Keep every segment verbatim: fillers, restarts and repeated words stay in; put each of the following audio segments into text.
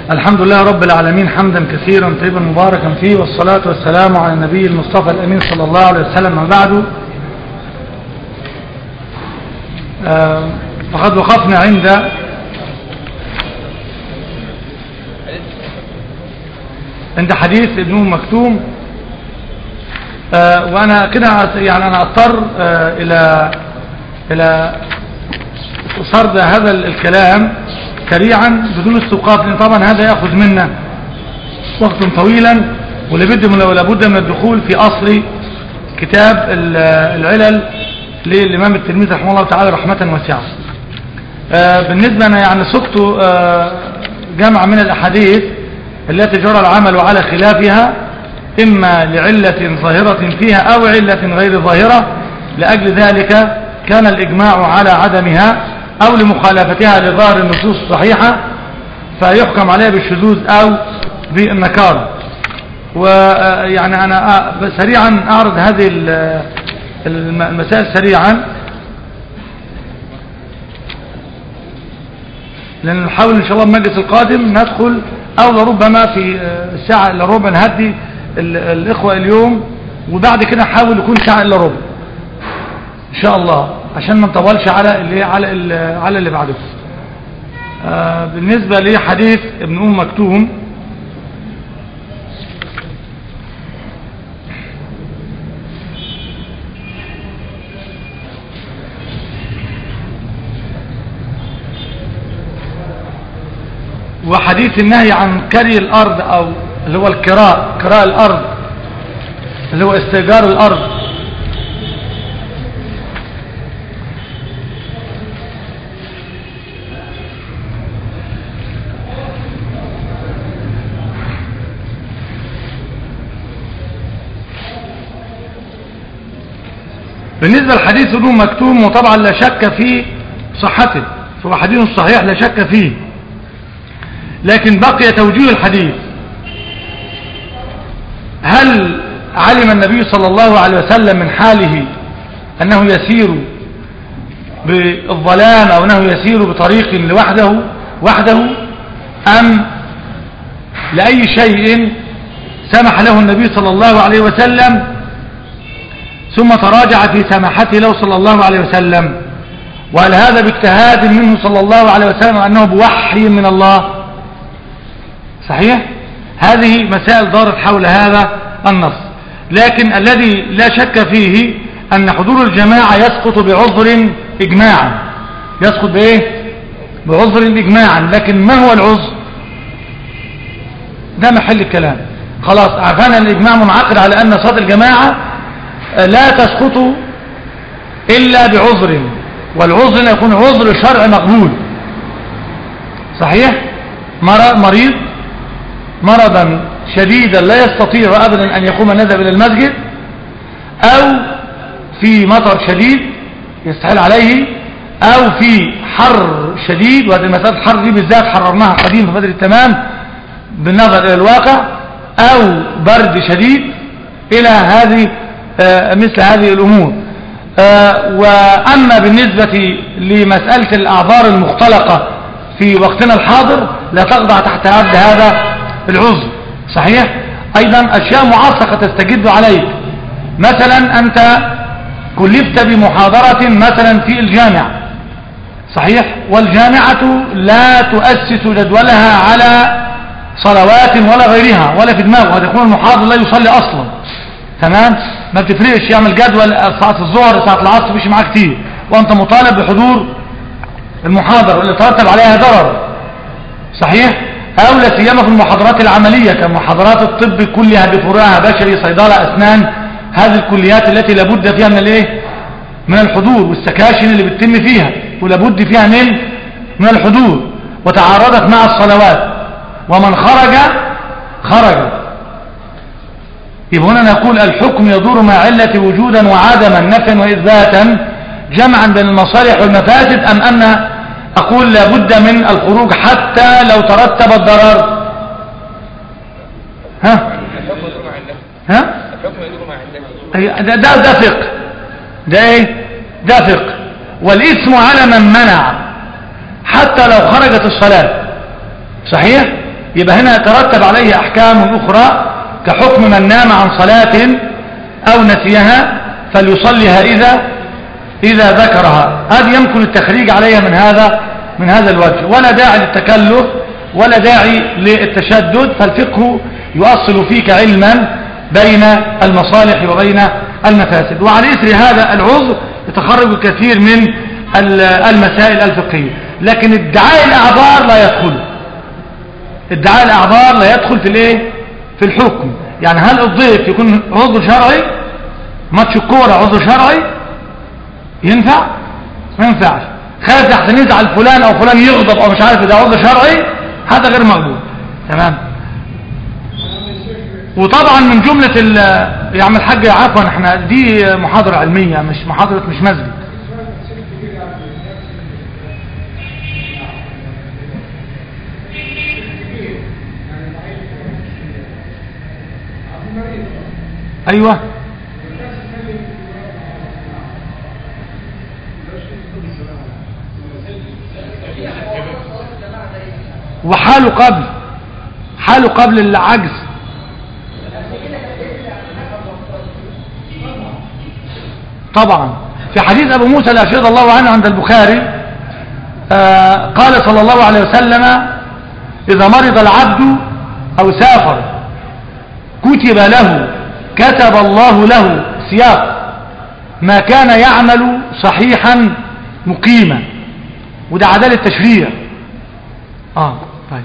الحمد لله رب العالمين حمدا كثيرا طيبا مباركا فيه، والصلاة والسلام على النبي المصطفى الأمين صلى الله عليه وسلم. ما بعد، آه فقد وقفنا عند عند حديث ابن أم مكتوم، آه وأنا كده يعني أنا أضطر آه إلى إلى سرد هذا الكلام سريعا بدون استوقاف، لأن طبعا هذا يأخذ منا وقتا طويلا، ولابد من لابد من الدخول في أصل كتاب العلل للإمام الترمذي رحمه الله تعالى رحمة واسعة. آه بالنسبة أنا يعني سقت آه جمع من الأحاديث التي جرى العمل على خلافها، إما لعلة ظاهرة فيها أو علة غير ظاهرة، لأجل ذلك كان الإجماع على عدمها أو لمخالفتها لظاهر النصوص الصحيحة فيحكم عليها بالشذوذ أو بالنكارة. ويعني أنا سريعا أعرض هذه المسائل سريعا، لأن نحاول إن شاء الله المجلس القادم ندخل أو لربما في الساعة إلا ربع نهدي الإخوة اليوم، وبعد كده نحاول يكون ساعة إلا ربع إن شاء الله، عشان ما نطولش على اللي على اللي على اللي بعده. آه بالنسبة لحديث ابن أم مكتوم، وحديث النهي عن كري الأرض أو اللي هو الكراء، كراء الأرض اللي هو استئجار الأرض. بالنسبة للحديث ابن أم مكتوم، وطبعا لا شك في صحته، فهو حديث صحيح لا شك فيه، لكن بقي توجيه الحديث. هل علم النبي صلى الله عليه وسلم من حاله أنه يسير بالظلام أو أنه يسير بطريق لوحده وحده، أم لأي شيء سمح له النبي صلى الله عليه وسلم ثم تراجع في سماحته له صلى الله عليه وسلم؟ وهل هذا باجتهاد منه صلى الله عليه وسلم أنه بوحي من الله؟ صحيح؟ هذه مسائل دارت حول هذا النص، لكن الذي لا شك فيه أن حضور الجماعة يسقط بعذر إجماعا، يسقط بإيه؟ بعذر إجماعا، لكن ما هو العذر؟ ده محل الكلام. خلاص عرفنا الإجماع منعقد على أن صلاة الجماعة لا تسقط إلا بعذر، والعذر يكون عذر شرع مقبول. صحيح؟ مريض مرضا شديدا لا يستطيع أبدا أن يقوم نذهب إلى المسجد، أو في مطر شديد يستحيل عليه، أو في حر شديد، وهذه المسألة الحر دي بالذات حررناها قديم في بدر التمام بالنظر إلى الواقع، أو برد شديد إلى هذه آه مثل هذه الأمور. آه وأما بالنسبة لمسألة الأعذار المختلقة في وقتنا الحاضر لا تخضع تحت عد هذا العذر. صحيح؟ أيضا أشياء معاصرة تستجد عليك، مثلا أنت كلفت بمحاضرة مثلا في الجامعة، صحيح؟ والجامعة لا تؤسس جدولها على صلوات ولا غيرها ولا في دماغه، وتكون المحاضر لا يصلي أصلا، تمام؟ ما بتفرقش، يعمل جدول ساعة الظهر ساعة العصر بيش معاه كتير، وأنت مطالب بحضور المحاضرة اللي ترتب عليها ضرر. صحيح؟ أو لا سيما في المحاضرات العملية كمحاضرات الطب كلها بفروعها، بشري، صيدلة، أسنان، هذه الكليات التي لابد فيها من الايه؟ من الحضور، والسكاشن اللي بتتم فيها ولابد فيها من من الحضور، وتعارضت مع الصلوات، ومن خرج خرج. يبقى هنا نقول الحكم يدور مع علة وجودا وعدما، نفيا وإثباتا، جمعا بين المصالح والمفاسد، أم أن أقول لابد من الخروج حتى لو ترتب الضرر؟ ها؟ ها؟ ده ده ده فقه، ده ايه؟ ده فقه. والإثم على من منع حتى لو خرجت الصلاة. صحيح؟ يبقى هنا يترتب عليه أحكام أخرى كحكم من نام عن صلاة أو نسيها فليصليها إذا إذا ذكرها. هذه يمكن التخريج عليها من هذا من هذا الوجه، ولا داعي للتكلف ولا داعي للتشدد، فالفقه يؤصل فيك علما بين المصالح وبين المفاسد. وعلى إثر هذا العذر يتخرج الكثير من المسائل الفقهية. لكن ادعاء الأعذار لا يدخل، ادعاء الأعذار لا يدخل في الايه في الحكم. يعني هل الضيف يكون عذر شرعي؟ ماتش الكوره عذر شرعي ينفع؟ ما ينفعش. خايف احسن يزعل فلان او فلان يغضب او مش عارف، ده عذر شرعي هذا غير مقبول. تمام. وطبعا من جمله يا عم الحاج عفوا، احنا دي محاضره علميه مش محاضره مش مسجد. ايوه وحاله قبل حاله قبل العجز. طبعا في حديث ابو موسى الاشعري رضي الله عنه عند البخاري آه قال صلى الله عليه وسلم: اذا مرض العبد او سافر كتب له كتب الله له سياق ما كان يعمل صحيحا مقيما. وده عدالة تشريع. اه طيب.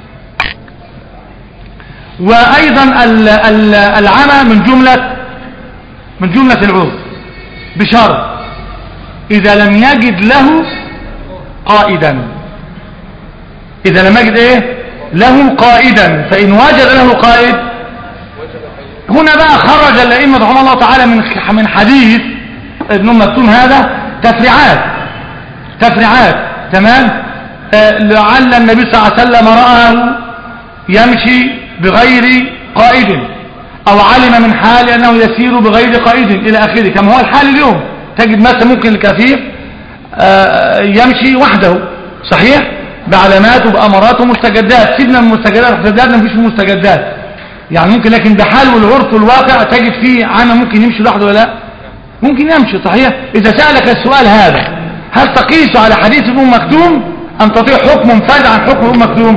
وايضا العمى من جملة من جملة العذر بشرط اذا لم يجد له قائدا. اذا لم يجد ايه له قائدا، فان وجد له قائد هنا بقى خرج الائمه رحمه الله تعالى من من حديث ابن مكتوم هذا تفريعات تفريعات تمام. آه لعل النبي صلى الله عليه وسلم رآه يمشي بغير قائد، او علم من حال انه يسير بغير قائد الى اخره، كما هو الحال اليوم. تجد مثلا ممكن الكفيف آه يمشي وحده صحيح بعلامات وبأمارات ومستجدات. سيبنا من المستجدات، احتجاجنا مفيش مستجدات يعني ممكن، لكن بحال والعرف والواقع تجد فيه عامة ممكن يمشي لوحده ولا لا؟ ممكن يمشي صحيح. إذا سألك السؤال هذا هل تقيس على حديث ابن مكتوم أم تطيع حكم منفرد عن حكم ابن مكتوم؟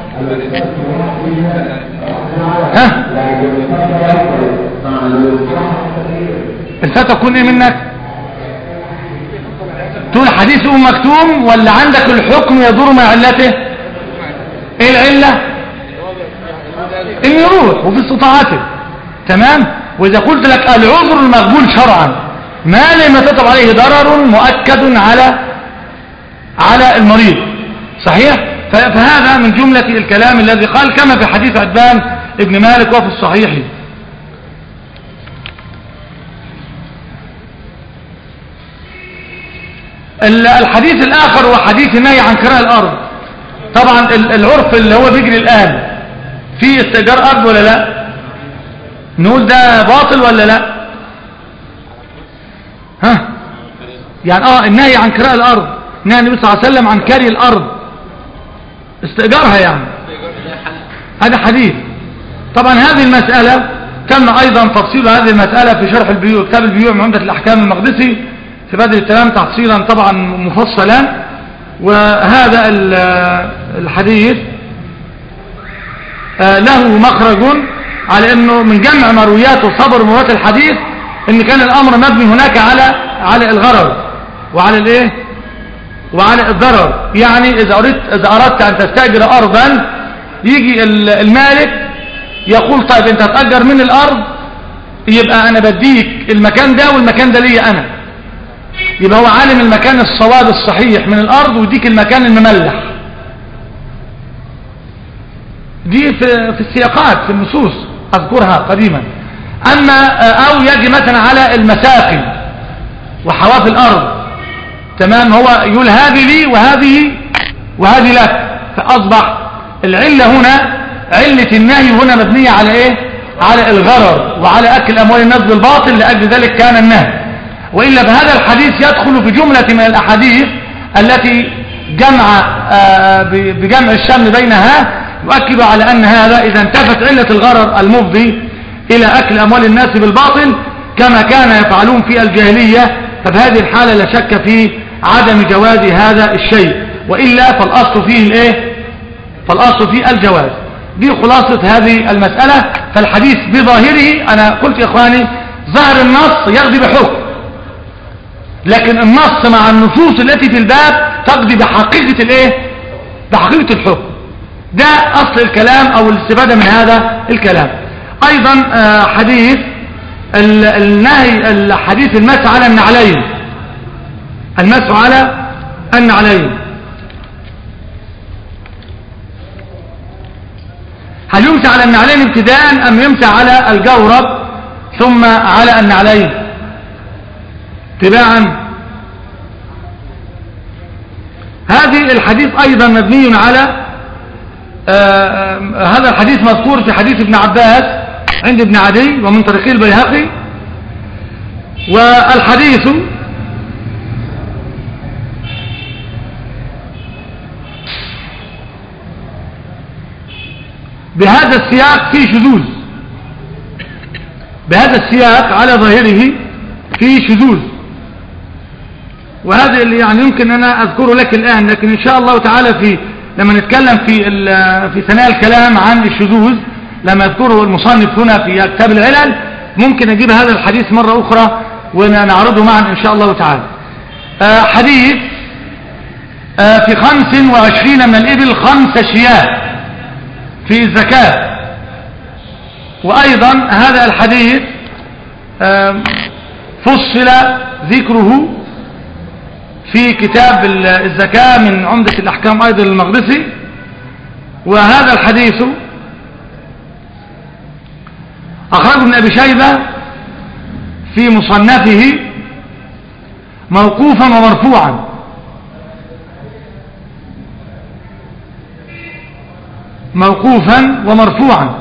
ها؟ الفتى تكون ايه منك؟ تقول حديث ابن مكتوم ولا عندك الحكم يدور مع علته؟ ايه العلة؟ ان يروح وفي استطاعته. تمام. واذا قلت لك العذر المقبول شرعا ما لم يترتب عليه ضرر مؤكد على على المريض صحيح. فهذا من جملة الكلام الذي قال كما في حديث عتبان ابن مالك وفي الصحيح. الحديث الاخر هو حديث النهي عن كراء الارض. طبعا العرف اللي هو بيجري الان في استئجار ارض ولا لا؟ نقول ده باطل ولا لا؟ ها يعني اه النهي عن كراء الارض، نهي النبي صلى الله عليه وسلم عن كري الارض استئجارها يعني. هذا حديث. طبعا هذه المسألة تم ايضا تفصيل هذه المسألة في شرح البيوع، كتاب البيوع من عمدة الاحكام المقدسي في بدر التمام تفصيلا طبعا مفصلا. وهذا الحديث له مخرج على انه من جمع مرويات وصبر مرويات الحديث ان كان الامر مبني هناك على على الغرر وعلى الايه وعلى الضرر. يعني اذا اردت اذا اردت ان تستاجر ارضا يجي المالك يقول طيب انت هتأجر من الارض، يبقى انا بديك المكان ده والمكان ده ليا انا، يبقى هو عالم المكان الصواب الصحيح من الارض ويديك المكان المملح. دي في في السياقات في النصوص اذكرها قديما. اما او يجي مثلا على المساقي وحواف الارض تمام، هو يقول هذه لي وهذه وهذه لك، فاصبح العله هنا عله النهي هنا مبنيه على ايه؟ على الغرر وعلى اكل اموال الناس بالباطل، لاجل ذلك كان النهي. والا فهذا الحديث يدخل في جمله من الاحاديث التي جمع بجمع الشمل بينها يؤكد على أن هذا إذا انتفت علة الغرر المفضي إلى أكل أموال الناس بالباطل كما كان يفعلون في الجاهلية، ففي هذه الحالة لا شك في عدم جواز هذا الشيء، وإلا فالأصل فيه الإيه؟ فالأصل فيه الجواز. دي خلاصة هذه المسألة. فالحديث بظاهره أنا قلت يا إخواني ظاهر النص يقضي بحكم، لكن النص مع النصوص التي في الباب تقضي بحقيقة الإيه؟ بحقيقة الحكم. ده أصل الكلام أو الاستفادة من هذا الكلام. أيضا حديث النهي الحديث المس على النعلين، المس على النعلين، هل يمسح على النعلين ابتداء أم يمسح على الجورب ثم على النعلين تباعا؟ هذه الحديث أيضا مبني على آه هذا الحديث مذكور في حديث ابن عباس عند ابن عدي ومن طريق البيهقي. والحديث بهذا السياق فيه شذوذ، بهذا السياق على ظاهره فيه شذوذ، وهذا اللي يعني يمكن أنا أذكره لك الآن، لكن إن شاء الله تعالى في لما نتكلم في في ثناء الكلام عن الشذوذ لما يذكره المصنف هنا في كتاب العلل ممكن أجيب هذا الحديث مرة أخرى ونعرضه معا إن شاء الله تعالى. آه حديث آه في خمس وعشرين من الإبل خمس شياه في الزكاة. وأيضا هذا الحديث آه فصل ذكره في كتاب الزكاة من عمدة الأحكام أيضا المقدسي. وهذا الحديث أخرجه ابن أبي شيبة في مصنفه موقوفا ومرفوعا، موقوفا ومرفوعا.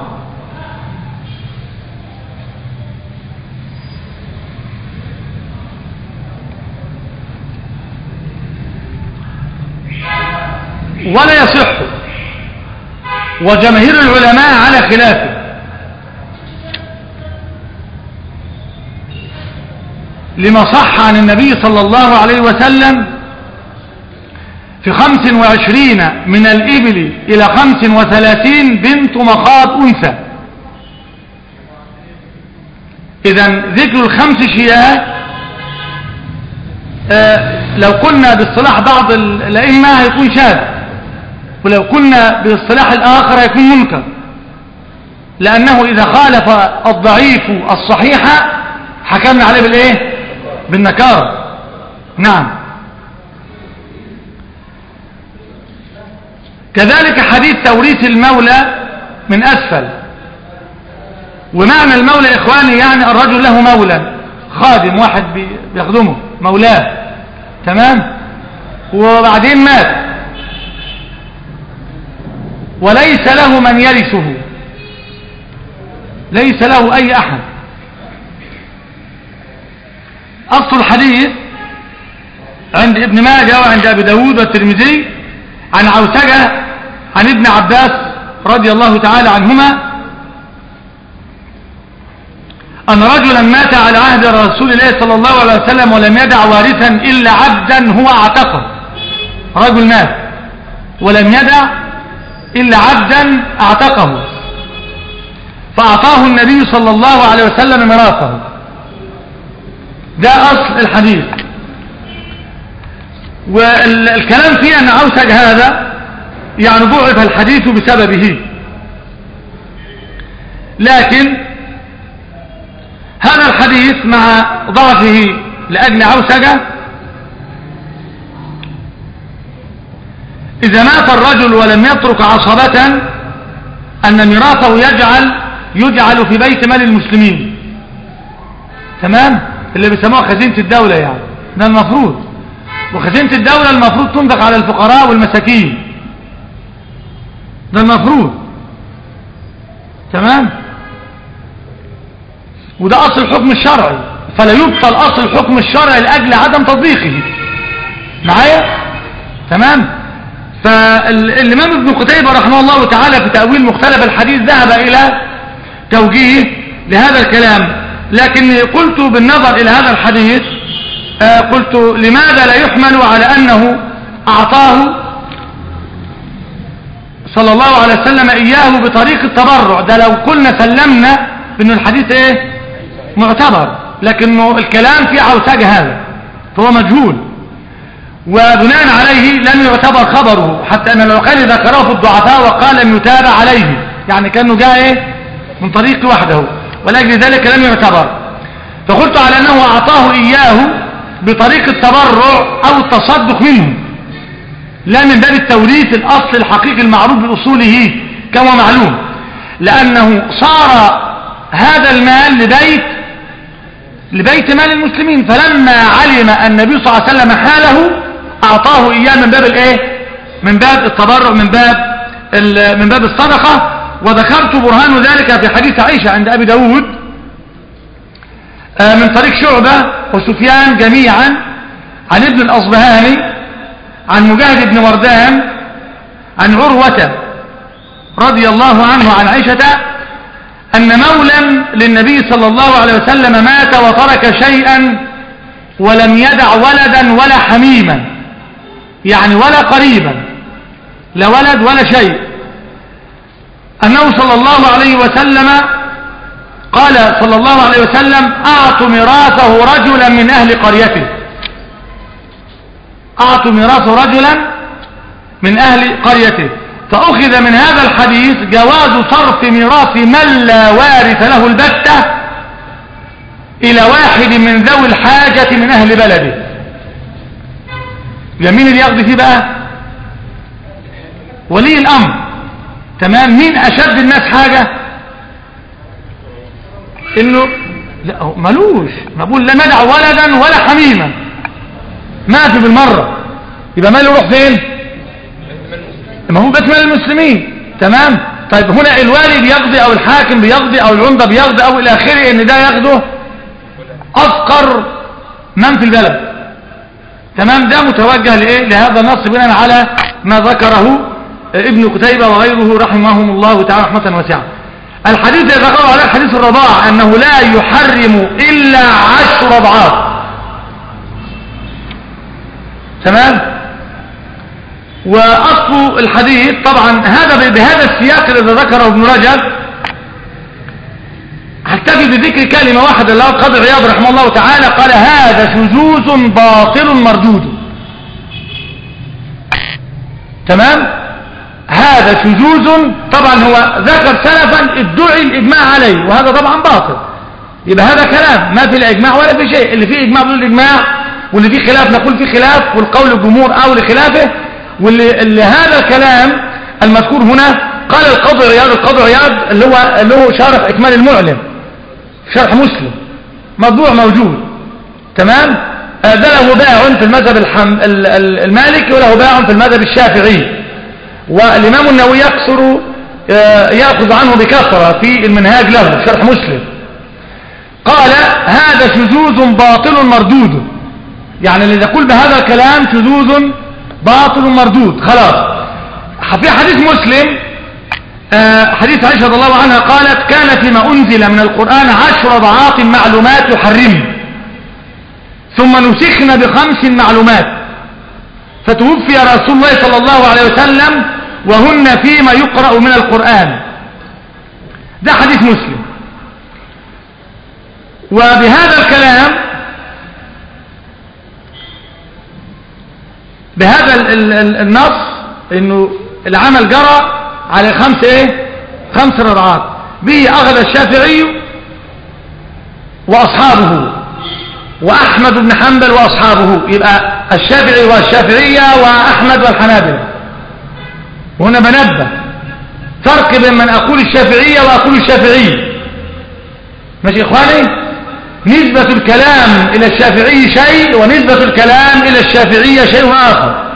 ولا يصح، وجماهير العلماء على خلافه، لما صح عن النبي صلى الله عليه وسلم في خمس وعشرين من الإبل إلى خمس وثلاثين بنت مخاض أنثى. إذن ذكر الخمس شياه آه لو كنا باصطلاح بعض الأئمة هيكون شاذ، ولو كنا باصطلاح الآخر هيكون منكر، لأنه إذا خالف الضعيف الصحيح حكمنا عليه بالإيه؟ بالنكارة. نعم. كذلك حديث توريث المولى من أسفل. ومعنى المولى يا إخواني يعني الرجل له مولى خادم واحد بيخدمه مولاه، تمام، وبعدين مات وليس له من يرثه، ليس له أي أحد. أصل الحديث عند ابن ماجه وعند أبي داود والترمذي عن عوسجة عن ابن عباس رضي الله تعالى عنهما أن رجلا مات على عهد رسول الله صلى الله عليه وسلم ولم يدع وارثا إلا عبدا هو اعتقه. رجل مات ولم يدع إلا عبدا اعتقه، فأعطاه النبي صلى الله عليه وسلم ميراثه. ده أصل الحديث. والكلام فيه أن عوسج هذا يعني ضعف الحديث بسببه، لكن هذا الحديث مع ضعفه لأجل عوسجة إذا مات الرجل ولم يترك عصبة أن ميراثه يجعل يجعل في بيت مال المسلمين، تمام، اللي بيسموها خزينة الدولة يعني، ده المفروض. وخزينة الدولة المفروض تنفق على الفقراء والمساكين، ده المفروض، تمام. وده أصل الحكم الشرعي، فلا يبطل أصل الحكم الشرعي لأجل عدم تطبيقه معايا، تمام. فالإمام ابن قتيبة رحمه الله تعالى في تأويل مختلف الحديث ذهب إلى توجيه لهذا الكلام، لكن قلت بالنظر إلى هذا الحديث قلت لماذا لا يحمل على أنه أعطاه صلى الله عليه وسلم إياه بطريق التبرع؟ ده لو قلنا سلمنا بأن الحديث إيه معتبر، لكنه الكلام فيه عوساج هذا فهو مجهول، وبناء عليه لم يعتبر خبره، حتى أن العقيلي ذكره في الضعفاء وقال لم يتابع عليه، يعني كأنه جاء إيه من طريق وحده، ولأجل ذلك لم يعتبر. فقلت على أنه أعطاه إياه بطريق التبرع أو التصدق منه، لا من باب التوريث الأصل الحقيقي المعروف بأصوله كما معلوم، لأنه صار هذا المال لبيت لبيت مال المسلمين، فلما علم النبي صلى الله عليه وسلم حاله أعطاه إياه من باب الإيه من باب التبرع، من باب من باب الصدقة. وذكرت برهان ذلك في حديث عائشة عند أبي داود من طريق شعبة وسفيان جميعا عن ابن الأصبهاني عن مجاهد بن وردان عن عروة رضي الله عنه عن عائشة أن مولا للنبي صلى الله عليه وسلم مات وترك شيئا ولم يدع ولدا ولا حميما، يعني ولا قريبا، لا ولد ولا شيء، أنه صلى الله عليه وسلم قال صلى الله عليه وسلم أعطوا ميراثه رجلا من أهل قريته، أعطوا ميراثه رجلا من أهل قريته. فأخذ من هذا الحديث جواز صرف ميراث من لا وارث له البتة إلى واحد من ذوي الحاجة من أهل بلده. يمين اللي يقضي فيه بقى ولي الأمر، تمام. مين أشد الناس حاجة؟ إنه لا ملوش، ما بقول لا ندع ولدا ولا حميما، ما في بالمرة، يبقى ماله يروح فين؟ ما هو بيت مال المسلمين، تمام. طيب هنا الوالي بيقضي او الحاكم بيقضي او العمدة بيقضي او الى اخره، ان ده ياخده افقر من في البلد، تمام. ده متوجه لايه؟ لهذا النص بناء على ما ذكره ابن قتيبة وغيره رحمهم الله تعالى رحمة واسعة. الحديث الذي ذكره على حديث الرضاعة انه لا يحرم الا عشر اضعاف، تمام. وأصل الحديث طبعا هذا بهذا السياق الذي ذكره ابن رجب. هكتفي بذكر كلمة واحدة اللي هو القاضي عياض رحمه الله تعالى قال هذا شذوذ باطل مردود، تمام. هذا شذوذ، طبعا هو ذكر سلفا ادعي الإجماع عليه، وهذا طبعا باطل، يبقى هذا كلام ما في الإجماع ولا في شيء، اللي فيه إجماع بيقول الإجماع، واللي فيه خلاف نقول فيه خلاف، والقول الجمهور أو لخلافه. واللي اللي هذا الكلام المذكور هنا قال القاضي عياض، القاضي عياض اللي هو له شارح إكمال المعلم شرح مسلم مطبوع موجود، تمام. ده له باع في المذهب الحم... المالكي وله باع في المذهب الشافعي، والإمام النووي يكثر يأخذ عنه بكثرة في المنهاج له شرح مسلم. قال هذا شذوذ باطل مردود، يعني اللي يقول بهذا الكلام شذوذ باطل مردود خلاص. في حديث مسلم حديث عائشة رضي الله عنها قالت كان فيما أنزل من القرآن عشر أضعاف معلومات يحرم، ثم نسخنا بخمس معلومات، فتوفي رسول الله صلى الله عليه وسلم وهن فيما يقرأ من القرآن. ده حديث مسلم. وبهذا الكلام بهذا النص انه العمل جرى على خمس ايه خمس رضعات، به اخذ الشافعي واصحابه واحمد بن حنبل واصحابه، يبقى الشافعي والشافعية واحمد والحنابلة. وهنا بنبه فرق بين من اقول الشافعية واقول الشافعي، ماشي اخواني؟ نسبة الكلام إلى الشافعي شيء، ونسبة الكلام إلى الشافعية شيء آخر.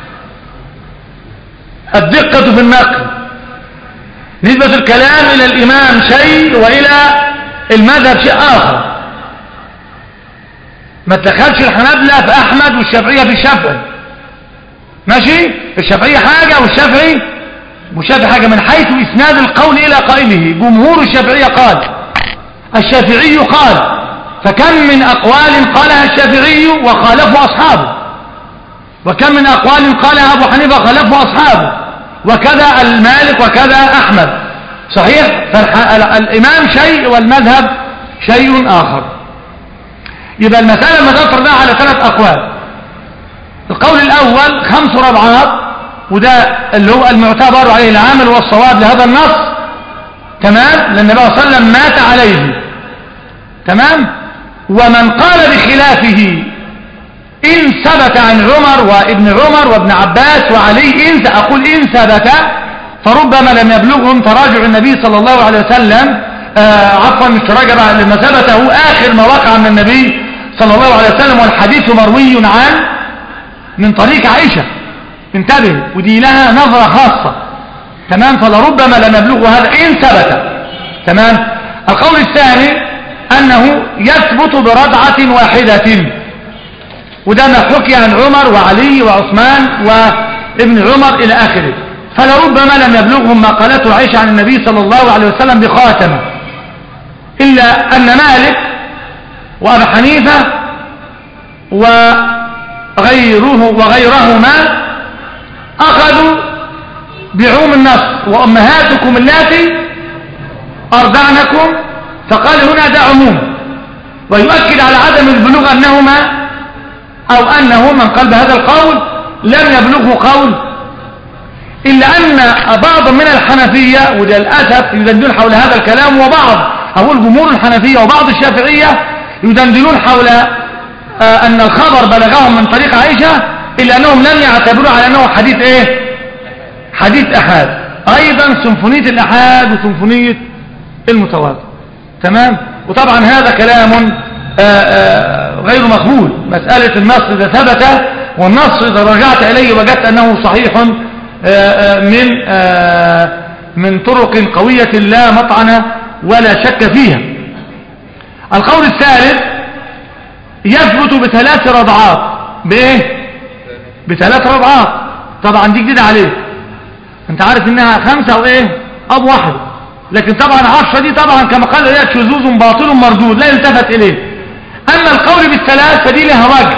الدقة في النقل، نسبة الكلام إلى الإمام شيء وإلى المذهب شيء آخر. ما تدخلش الحنابلة في أحمد والشافعية في الشافعي، ماشي. الشافعية حاجة والشافعي والشافعي حاجة من حيث إسناد القول إلى قائله. جمهور الشافعية قال، الشافعي قال، فكم من أقوال قالها الشافعي وخالفه أصحابه، وكم من أقوال قالها أبو حنيفة وخالفه أصحابه، وكذا المالك وكذا أحمد. صحيح. فالإمام شيء والمذهب شيء آخر. يبقى المسألة ما تفرضها على ثلاث أقوال. القول الأول خمس ربعات، وده اللي هو المعتبر عليه العامل والصواب لهذا النص. تمام. لأن النبي صلى الله عليه وسلم مات عليه. تمام. ومن قال بخلافه إن ثبت عن عمر وابن عمر وابن عباس وعلي، إن أقول إن ثبت فربما لم يبلغهم تراجع النبي صلى الله عليه وسلم، آه عفوا مش تراجع، لما ثبته آخر ما وقع من النبي صلى الله عليه وسلم، والحديث مروي عن من طريق عائشة. انتبه، ودي لها نظرة خاصة. تمام. فلربما لم يبلغه هذا إن ثبت. تمام. القول الثاني أنه يثبت برضعة واحدة، وده ما حكي عن عمر وعلي وعثمان وابن عمر إلى آخره. فلربما لم يبلغهم ما قالته عائشة عن النبي صلى الله عليه وسلم بخاتمة، إلا أن مالك وأبو حنيفة وغيره وغيرهما أخذوا بعوم النص، وأمهاتكم اللاتي أرضعنكم، فقال هنا ده عموم، ويؤكد على عدم البلوغ أنهما أو أنه من قال بهذا القول لم يبلغه قول. إلا أن بعض من الحنفية وللأسف يدندون حول هذا الكلام، وبعض أو الجمهور الحنفية وبعض الشافعية يدندنون حول آه أن الخبر بلغهم من طريق عائشة، إلا أنهم لم يعتبروا على أنه حديث إيه؟ حديث أحاد. أيضا سنفونية الأحاد وسنفونية المتواتر. تمام. وطبعا هذا كلام آآ آآ غير مقبول. مسألة النص إذا ثبت، والنص إذا رجعت إليه وجدت أنه صحيح آآ من آآ من طرق قوية لا مطعن ولا شك فيها. القول الثالث يثبت بثلاث رضعات. بإيه؟ بثلاث رضعات. طبعا دي جديدة عليك، انت عارف انها خمسة او ايه اب واحد، لكن طبعا عشرة دي طبعا كما قال إليك شذوذ باطل مردود لا يلتفت اليه. اما القول بالثلاث فدي لها وجه،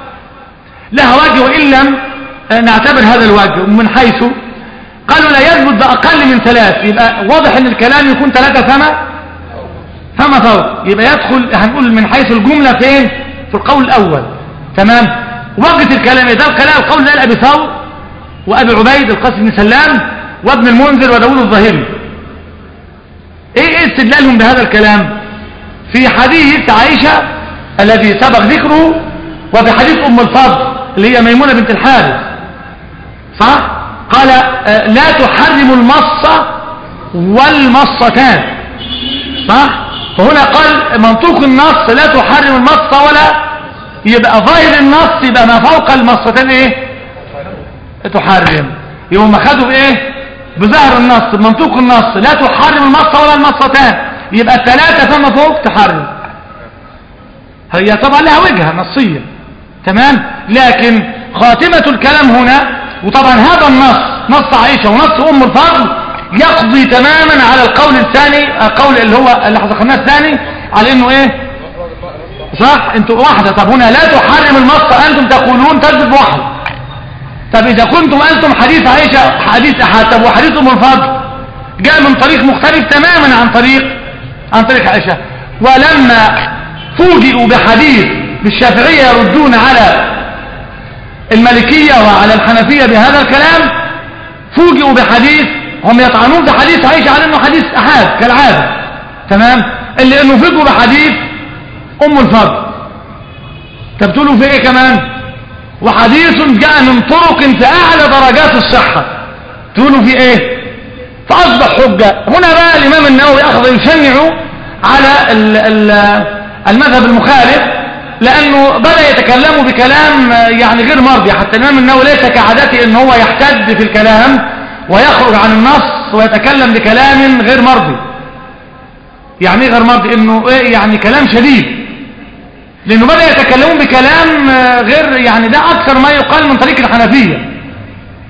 لها وجه وان لم نعتبر هذا الوجه. من حيث قالوا لا يثبت باقل من ثلاث، يبقى واضح ان الكلام يكون ثلاثة فما فما فوق، يبقى يدخل هنقول من حيث الجملة فين؟ في القول الاول. تمام. وقت الكلام ده الكلام القول ده لأبي ثور وأبي عبيد القاسم بن سلام وابن المنذر وداود الظاهري. ايه استدلالهم بهذا الكلام؟ في حديث عائشة الذي سبق ذكره، وفي حديث ام الفضل اللي هي ميمونة بنت الحارث، صح؟ قال لا تحرم المصة والمصتان، صح؟ فهنا قال منطوق النص لا تحرم المصة، ولا يبقى ظاهر النص يبقى ما فوق المصتان ايه؟ تحرم. يوم خدوا بايه؟ بظاهر النص منطوق النص لا تحرم المصة ولا المصتان، يبقى الثلاثة فما فوق تحرم. هي طبعا لها وجهة نصية. تمام. لكن خاتمة الكلام هنا، وطبعا هذا النص نص عائشة ونص ام الفضل يقضي تماما على القول الثاني، القول اللي هو اللي حذكرناه الثاني، على انه ايه؟ صح؟ انتوا واحدة. طب هنا لا تحرم المصة انتم تقولون تثبت واحد. طب اذا كنتم انتم حديث عائشة حديث احاد، طب وحديث ام الفضل جاء من طريق مختلف تماما عن طريق عن طريق عائشة. ولما فوجئوا بحديث بالشافعية يردون على المالكية وعلى الحنفية بهذا الكلام، فوجئوا بحديث هم يطعنون بحديث عائشة على انه حديث احاد كالعادة. تمام. اللي انه فوجئوا بحديث ام الفضل. طب تقولوا في ايه كمان؟ وحديث جاء من طرق في اعلى درجات الصحة، تقولوا في ايه؟ فاصبح حجة. هنا بقى الامام النووي اخذ يشنع على ال ال المذهب المخالف، لانه بدأ يتكلم بكلام يعني غير مرضي. حتى الامام النووي ليس كعادته ان هو يحتد في الكلام ويخرج عن النص ويتكلم بكلام غير مرضي. يعني ايه غير مرضي؟ انه ايه يعني كلام شديد، لانه بدأ يتكلمون بكلام غير يعني ده اكثر ما يقال من طريق الحنفية.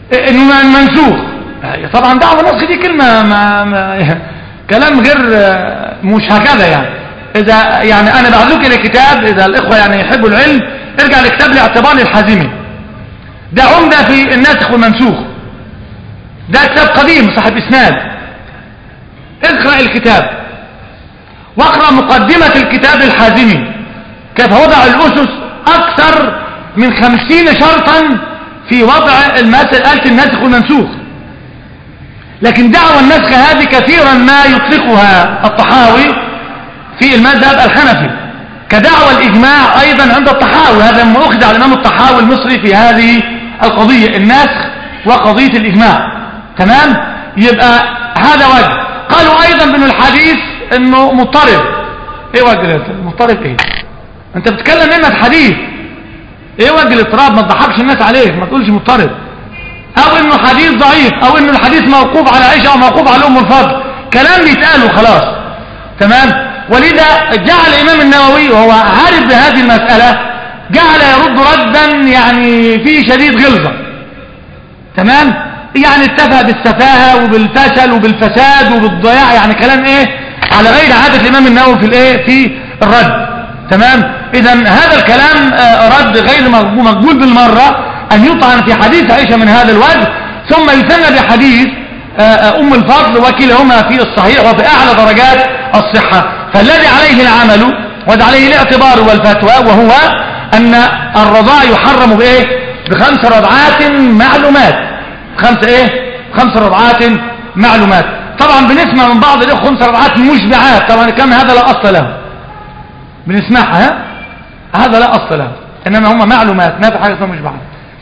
انه منسوخ. طبعا دعوة النسخ دي كلمة ما ما كلام غير مش هكذا يعني. اذا يعني انا بعزوك الى كتاب، اذا الاخوة يعني يحبوا العلم ارجع لكتاب الاعتبار للحازمي، ده عمدة في الناسخ والمنسوخ، ده كتاب قديم صاحب اسناد. اقرأ الكتاب واقرأ مقدمة الكتاب الحازمي كيف وضع الاسس اكثر من خمسين شرطا في وضع المسألة الناسخ والمنسوخ. لكن دعوى النسخ هذه كثيرا ما يطلقها الطحاوي في المذهب الحنفي، كدعوى الإجماع أيضا عند الطحاوي. هذا ما أخذ على الإمام الطحاوي المصري في هذه القضية، النسخ وقضية الإجماع. تمام؟ يبقى هذا وجه. قالوا أيضا بأن الحديث أنه مضطرب. إيه وجه مضطرب؟ إيه أنت بتتكلم إنك حديث، إيه وجه الاضطراب؟ ما تضحكش الناس عليك، ما تقولش مضطرب، او انه حديث ضعيف، او انه الحديث موقوف على عائشة او موقوف على ام الفضل، كلام بيتقاله خلاص. تمام؟ ولذا جعل الامام النووي وهو عارف بهذه المسألة جعل يرد ردا يعني فيه شديد غلظة. تمام؟ يعني اتفق بالسفاهة وبالفشل وبالفساد وبالضياع، يعني كلام ايه على غير عادة الامام النووي في الايه في الرد. تمام؟ اذا هذا الكلام رد غير مقبول بالمرة، أن يطعن في حديث عائشة من هذا الوجه ثم يثنى بحديث أم الفضل، وكلاهما في الصحيح وفي أعلى درجات الصحة. فالذي عليه العمل وعليه الاعتبار والفتوى وهو أن الرضاع يحرم بإيه؟ بخمس رضعات معلومات. خمس إيه؟ خمس رضعات معلومات. طبعا بنسمع من بعض الإخوة خمس رضعات مشبعات، طبعا كان هذا لا أصل له، بنسمعها هذا لا أصل له، إنما هم معلومات، ما في حاجة اسمها مشبعات.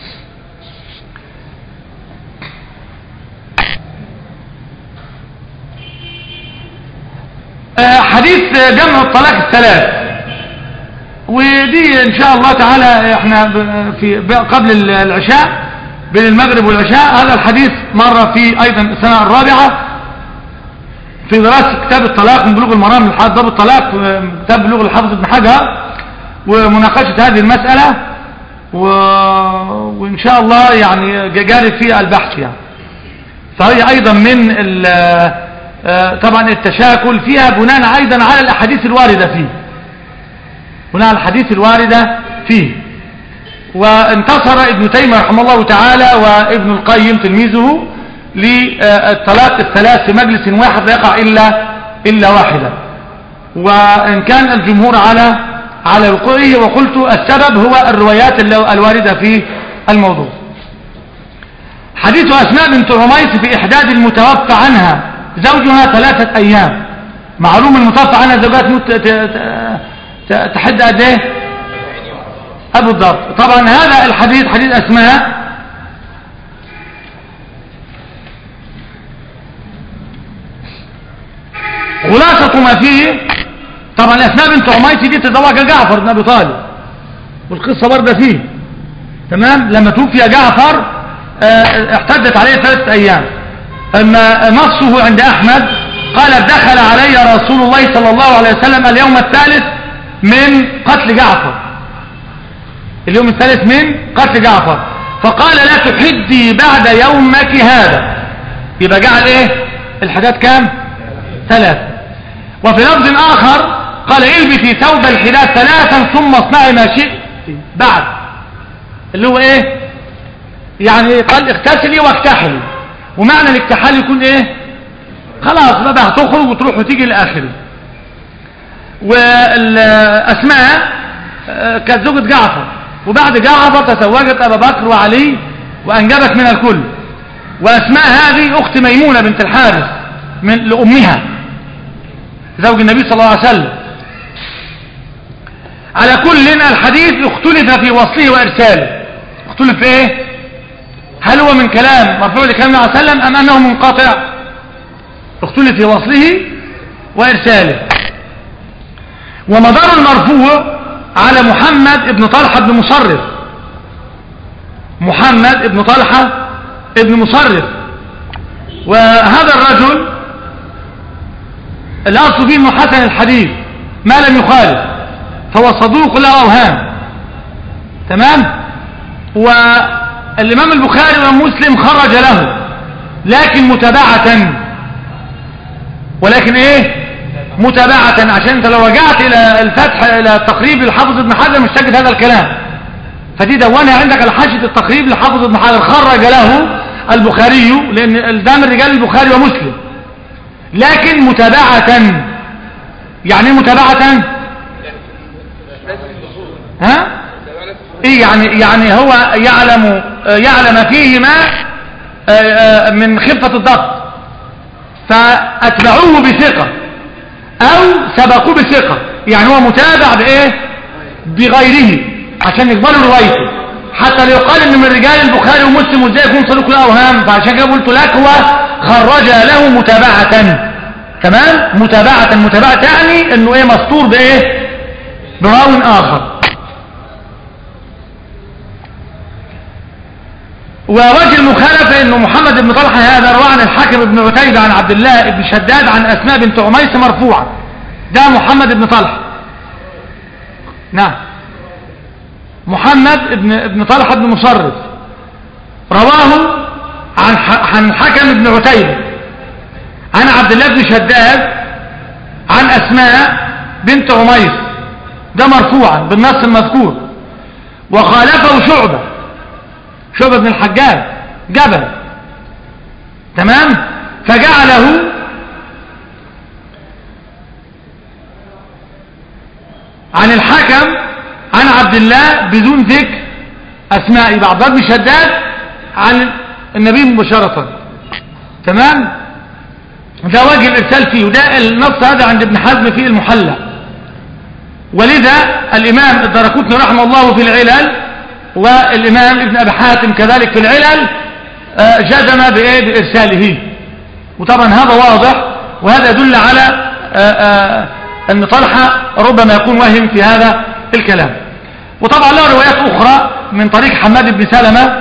حديث جمع الطلاق الثلاث، ودي ان شاء الله تعالى احنا في قبل العشاء بين المغرب والعشاء هذا الحديث مر في ايضا السنة الرابعة في دراسة كتاب الطلاق من بلوغ المرام من باب الطلاق، كتاب بلوغ الحافظ ابن حجر، ومناقشة هذه المسألة، و... وان شاء الله يعني جاري في البحث يعني. فهي ايضا من ال... طبعا التشاكل فيها بناء ايضا على الاحاديث الواردة فيه، بناء على الحديث الواردة فيه. وانتصر ابن تيمية رحمه الله تعالى وابن القيم تلميذه للطلاق الثلاث في مجلس واحد لا يقع الا الا واحدة، وان كان الجمهور على على وقوعه، وقلت السبب هو الروايات الواردة في الموضوع. حديث اسماء بنت عميس في احداد المتوفى عنها زوجها ثلاثة ايام. معلوم المتوفى عنها زوجات تحد قد ايه؟ ابو الضبط. طبعا هذا الحديث حديث اسماء خلاصة ما فيه، طبعا اسماء بنت عميس دي تزوج جعفر بن ابي طالب، والقصة واردة فيه. تمام؟ لما توفي جعفر احتدت عليه ثلاثة ايام. اما نصه عند احمد قال دخل علي رسول الله صلى الله عليه وسلم اليوم الثالث من قتل جعفر، اليوم الثالث من قتل جعفر، فقال لا تحدي بعد يومك هذا. يبقى جعل ايه الحداد كام؟ ثلاثة. وفي لفظ اخر قال البسي ثوب الحداد ثلاثا ثم اصنعي ما شئت بعد، اللي هو ايه يعني قال اغتسلي واكتحلي، ومعنى الاكتحال يكون ايه خلاص بقى هتخرج وتروح وتيجي لاخره. والاسماء كانت زوجة جعفر، وبعد جعفر تزوجت ابا بكر وعلي وانجبت من الكل. واسماء هذه اخت ميمونة بنت الحارث من لامها زوج النبي صلى الله عليه وسلم. على كل الحديث اختلف في وصله وارساله. اختلف في ايه؟ هل هو من كلام مرفوع لكلام النبي صلى الله عليه وسلم ام انه منقطع؟ اختلف في وصله وارساله. ومدار المرفوع على محمد ابن طلحة بن مصرف، محمد ابن طلحة ابن مصرف. وهذا الرجل الأصل فيه انه حسن الحديث ما لم يخالف، فهو صدوق له أوهام. تمام؟ الإمام البخاري ومسلم خرج له لكن متابعة، ولكن ايه متابعة، عشان انت لو رجعت الى الفتح الى التقريب للحافظ ابن حجر مش تجد هذا الكلام. فدي دونها عندك على حاشية التقريب لحافظ ابن حجر، خرج له البخاري لان ده من رجال البخاري ومسلم لكن متابعة. يعني متابعة ها ايه يعني يعني هو يعلم يعلم فيه ما من خفة الضبط فاتبعوه بثقة او سبقوه بثقة، يعني هو متابع بايه بغيره عشان يقبلوا روايته، حتى لو قال ان من رجال البخاري ومسلم وازاي يكون صدوق الاوهام. فعشان كده قلت لك هو خرج له متابعة. تمام، متابعة متابعة يعني انه ايه مستور بايه براو اخر. ووجه المخالفة انه محمد بن طلحة هذا روى عن الحاكم بن عتيبة عن عبد الله بن شداد عن اسماء بنت عميس مرفوعا. ده محمد بن طلحة، نعم محمد بن ابن طلحة بن مصرف رواه عن عن الحكم بن عتيبة عن عبد الله بن شداد عن اسماء بنت عميس، ده مرفوعا بالنص المذكور. وخالفه شعبة شعبة بن الحجاج جبل، تمام، فجعله عن الحكم عن عبد الله بدون ذكر اسماء، يبقى عبد الله بن شداد عن النبي مباشرة. تمام، ده وجه الارسال فيه، وده النص هذا عند ابن حزم في المحلى. ولذا الامام الدارقطني رحمه الله في العلل والامام ابن ابي حاتم كذلك في العلل جزم بايه بارساله. وطبعا هذا واضح، وهذا يدل على ان طلحة ربما يكون وهم في هذا الكلام. وطبعا له روايات اخرى من طريق حماد بن سلمة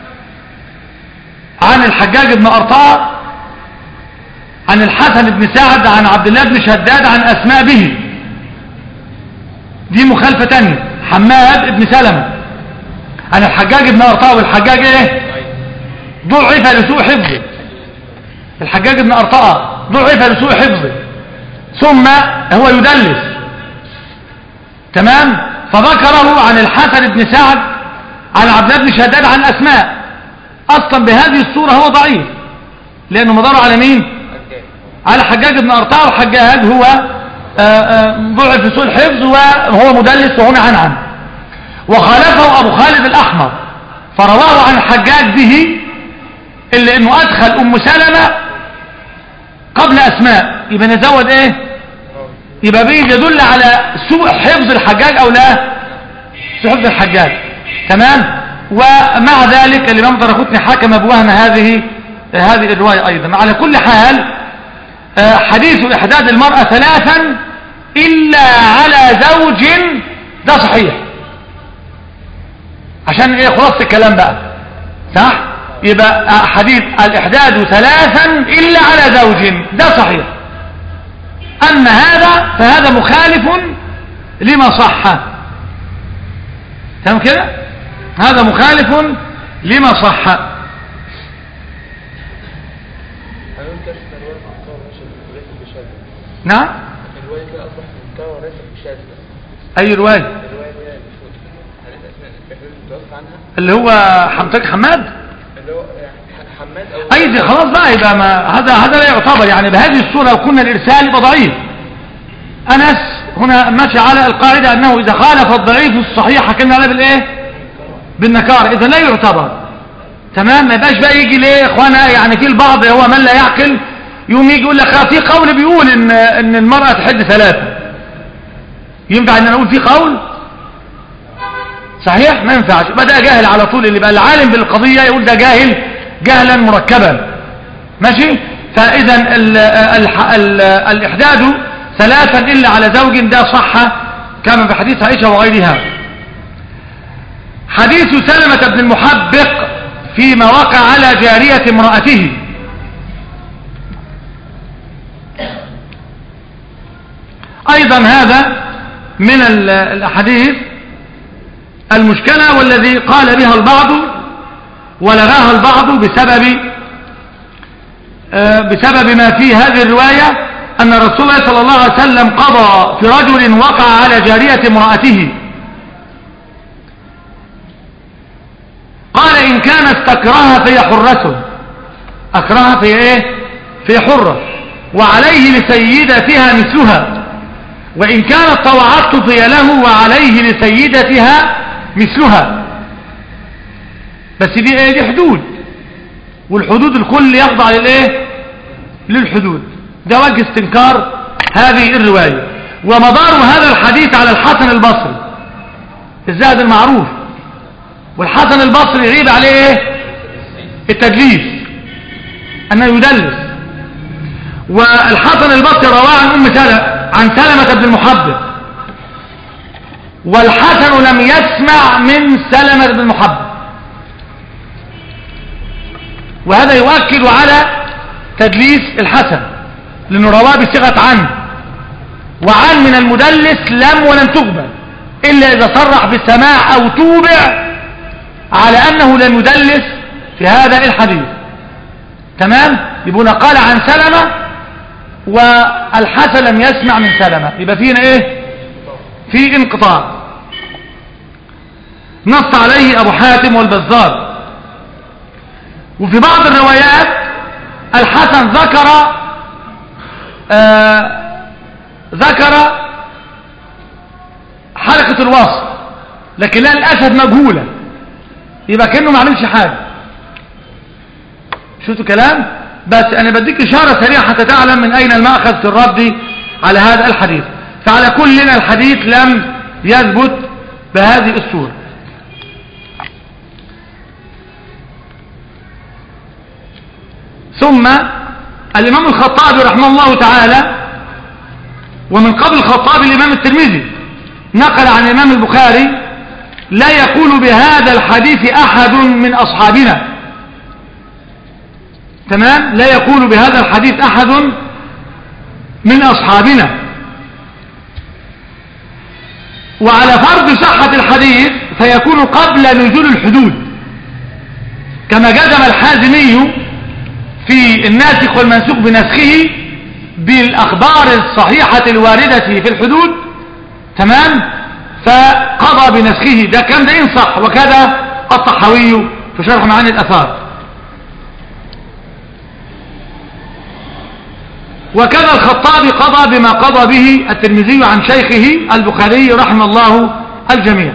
عن الحجاج بن أرطاء عن الحسن بن سعد عن عبد الله بن شداد عن اسماء به، دي مخالفة تانية. حماد بن سلمة عن الحجاج بن أرطاء، والحجاج ايه ضعف لسوء حفظه، الحجاج بن أرطاء ضعف لسوء حفظه ثم هو يدلس. تمام، فذكره عن الحسن بن سعد عن عبد الله بن شداد عن اسماء. اصلا بهذه الصورة هو ضعيف لانه مداره على مين؟ على حجاج بن أرطاء، وحجاج هو ضعف في سوء الحفظ وهو مدلس وهنا عن عن. وخالفه ابو خالد الاحمر فرواه عن الحجاج به، الا انه ادخل ام سلمة قبل اسماء، يبقى نزود ايه؟ يبقى بيه يدل على سوء حفظ الحجاج او لا سوء حفظ الحجاج. تمام، ومع ذلك الامام الدارقطني حكم بوهن هذه هذه الرواية ايضا. على كل حال حديث احداد المرأة ثلاثا الا على زوج ده صحيح، عشان ايه خلاصة الكلام بقى صح. يبقى حديث الاحداد ثلاثا الا على زوج ده صحيح. اما هذا فهذا مخالف لما صح. تمام كده، هذا مخالف لما صح. نعم، الرواية كده أصبح منكرة وليس بشاذة. أي رواية؟ الرواية اللي هي حديث أسماء الفحول المتوفى عنها، اللي هو حمتك حماد، اللي هو حماد أو أي دي خلاص بقى، يبقى ما هذا هذا لا يعتبر. يعني بهذه الصورة لو كنا الإرسال يبقى ضعيف. أنس هنا ماشي على القاعدة أنه إذا خالف الضعيف الصحيح حكمنا عليه بالإيه؟ بالنكار، إذا لا يعتبر. تمام، ما يبقاش بقى يجي ليه يا إخوانا، يعني في البعض هو من لا يعقل يوم يجي يقول لك في قول بيقول ان ان المرأة تحد ثلاثة، ينفع ان نقول في قول صحيح؟ ما ينفعش، يبقى ده جاهل على طول. اللي بقى العالم بالقضية يقول ده جاهل جهلا مركبا، ماشي. فاذا ال ال ال الاحداد ثلاثا الا على زوج ده صح كما في حديث عائشة وغيرها. حديث سلمة بن المحبق فيما وقع على جارية امرأته، ايضا هذا من الاحاديث المشكلة، والذي قال بها البعض ولغاها البعض بسبب بسبب ما في هذه الرواية أن رسول الله صلى الله عليه وسلم قضى في رجل وقع على جارية امرأته، قال إن كان استكرها فهي حرة، أكرها فهي إيه؟ فهي حرة، وعليه لسيدتها مثلها، وإن كانت طوعته فهي له وعليه لسيدتها مثلها. بس دي إيه؟ دي حدود، والحدود الكل يخضع للإيه؟ للحدود. ده وجه استنكار هذه الرواية. ومدار هذا الحديث على الحسن البصري الزاهد المعروف، والحسن البصري يعيب عليه إيه؟ التدليس، أنه يدلس. والحسن البصري رواه عن أم سلمة عن سلمة بن المحبب، والحسن لم يسمع من سلمة بن المحبب، وهذا يؤكد على تدليس الحسن، لأنه رواه بصيغة عن، وعن من المدلس لم ولن تقبل إلا إذا صرح بالسماع أو توبع على أنه لم يدلس في هذا الحديث. تمام؟ يبقى قال عن سلمة والحسن لم يسمع من سلمة، يبقى فينا إيه؟ في انقطاع نص عليه أبو حاتم والبزار. وفي بعض الروايات الحسن ذكر آه ذكر حلقة الوصف، لكن لا الأسد مجهولة، يبقى كأنه ما عملش حاجة. شفتوا كلام؟ بس أنا بديك إشارة سريعة حتى تعلم من أين المأخذ في الرد على هذا الحديث. فعلى كل الحديث لم يثبت بهذه الصورة. ثم الإمام الخطابي رحمه الله تعالى، ومن قبل الخطابي الإمام الترمذي نقل عن الإمام البخاري: لا يقول بهذا الحديث أحد من أصحابنا. تمام؟ لا يقول بهذا الحديث أحد من أصحابنا. وعلى فرض صحة الحديث فيكون قبل نزول الحدود، كما جزم الحازمي في الناسخ والمنسوخ بنسخه بالأخبار الصحيحة الواردة في الحدود. تمام؟ فقضى بنسخه، ده كان ده ينصح، وكذا الطحاوي في شرح معاني الأثار، وكذا الخطابي قضى بما قضى به الترمذي عن شيخه البخاري رحمه الله الجميع.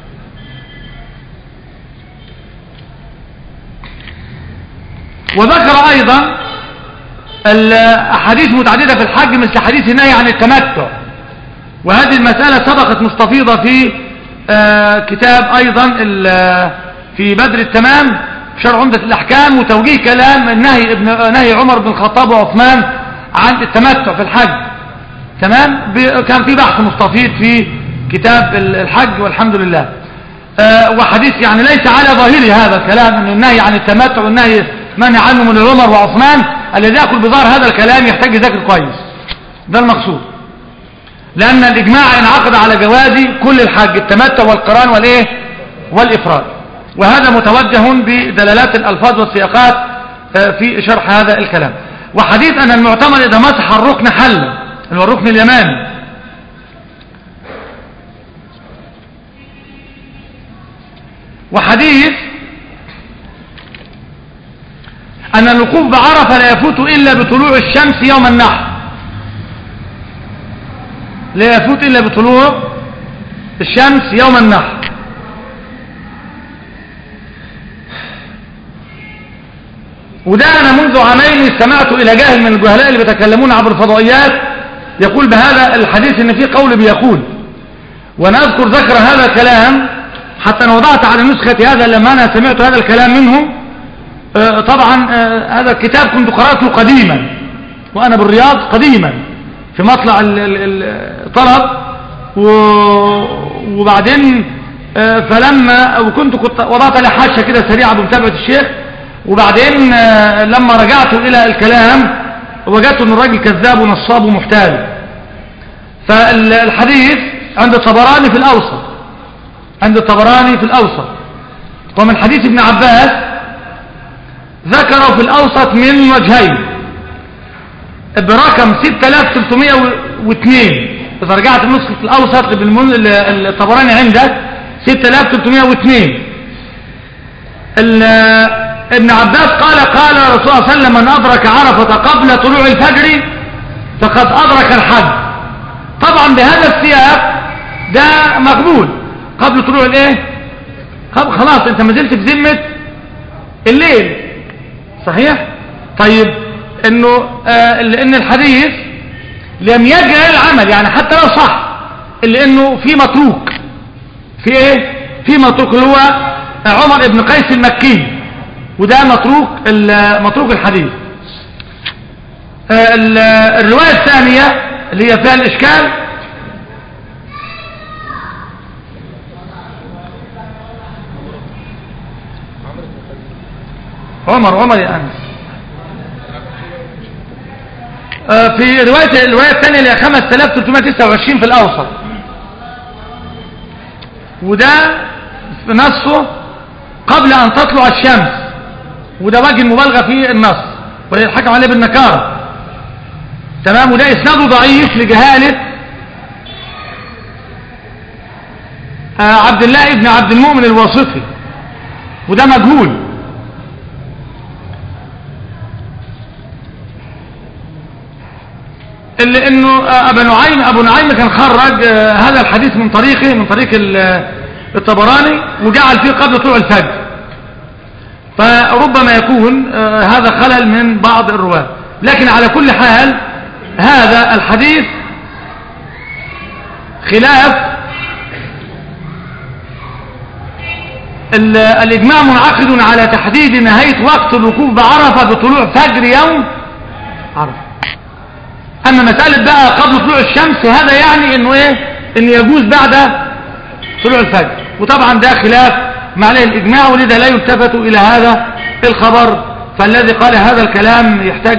وذكر أيضا الأحاديث متعددة في الحج مثل حديث النهي عن التمتع، وهذه المسألة سبقت مستفيضة في كتاب أيضا في بدر التمام شرح عمدة الأحكام، وتوجيه كلام النهي ابن نهي عمر بن الخطاب وعثمان عن التمتع في الحج. تمام؟ كان في بحث مستفيض في كتاب الحج والحمد لله. وحديث يعني ليس على ظاهره هذا الكلام أن النهي عن التمتع والنهي منع عنه من عمر وعثمان، الذي يأكل بظاهر هذا الكلام يحتاج ذكر كويس، ده المقصود، لأن الإجماع انعقد على جواز كل الحج، التمتع والقران والإيه والإفراد، وهذا متوجه بدلالات الألفاظ والسياقات في شرح هذا الكلام. وحديث أن المعتمر إذا مسح الركن حل، اللي هو الركن اليماني، وحديث أن الوقوف بعرفة لا يفوت إلا بطلوع الشمس يوم النحر، لا يفوت إلا بطلوع الشمس يوم النحر. وده أنا منذ عامين استمعت إلى جاهل من الجهلاء اللي بيتكلمون عبر الفضائيات يقول بهذا الحديث إن فيه قول بيقول، وأنا أذكر ذكر هذا الكلام حتى أنا وضعت على نسختي هذا لما أنا سمعت هذا الكلام منهم. آه طبعا آه هذا الكتاب كنت قرأته قديما وأنا بالرياض قديما في مطلع الطلب، وبعدين آه فلما وكنت كنت وضعت على حاشة كده سريعة بمتابعة الشيخ، وبعدين آه لما رجعت إلى الكلام وجدت أن الراجل كذاب ونصاب ومحتال. فالحديث عند الطبراني في الأوسط، عند الطبراني في الأوسط، ومن حديث ابن عباس ذكروا في الأوسط من وجهين برقم ستة آلاف وثلاثمائة واثنين. إذا رجعت نسخة الأوسط الطبراني عندك ستة آلاف وثلاثمائة واثنين. ابن عباس قال قال رسول الله صلى الله عليه وسلم من أدرك عرفة قبل طلوع الفجر فقد أدرك الحج. طبعا بهذا السياق ده مقبول قبل طلوع الايه، خلاص انت ما زلت في ذمه الليل، صحيح. طيب انه آه لان الحديث لم يجعل العمل يعني حتى لو صح اللي انه في متروك، في ايه، في متروك اللي هو عمر بن قيس المكي، وده متروك متروك الحديث. آه الروايه الثانيه اللي هي فيها الاشكال عمر عمر يا انس. آه في روايه الروايه الثانيه اللي هي خمسة آلاف وثلاثمائة وتسعة وعشرين في الاوسط، وده في نصه قبل ان تطلع الشمس، وده وجه المبالغه في النص والحكم عليه بالنكاره، تمام. وده اسناده ضعيف لجهاله آه عبد الله ابن عبد المؤمن الواسطي، وده مجهول. اللي انه ابو نعيم ابو نعيم كان خرج آه هذا الحديث من طريقه من طريق الطبراني وجعل فيه قبل طلوع الفجر، فربما يكون آه هذا خلل من بعض الرواه. لكن على كل حال هذا الحديث خلاف الإجماع منعقد على تحديد نهاية وقت الوقوف بعرفة بطلوع فجر يوم عرفة. أما مسألة بقى قبل طلوع الشمس هذا يعني إنه إيه، إنه يجوز بعد طلوع الفجر، وطبعا ده خلاف ما عليه الإجماع، ولذا لا يلتفت إلى هذا الخبر. فالذي قال هذا الكلام يحتاج.